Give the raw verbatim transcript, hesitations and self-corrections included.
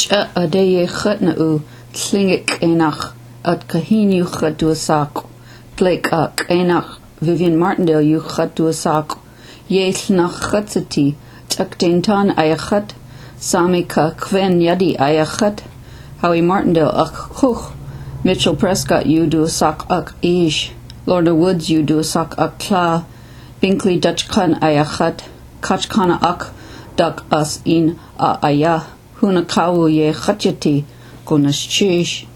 Cha adeye chutna u tlingik enach at kahinu chaduasak. Blake ak enach Vivian Martindale you chaduasak. Yeth nach chatsati takdintan ayachat. Samika kven yadi ayachat. Howie Martindale ak huch. Mitchell Prescott you do sak ak ish. Lorna Woods you do sak ak kla. Binkley Dutchkan ayachat. Kachkana ak dak as in a ayah. Huna kawu ye chachati gunas chish.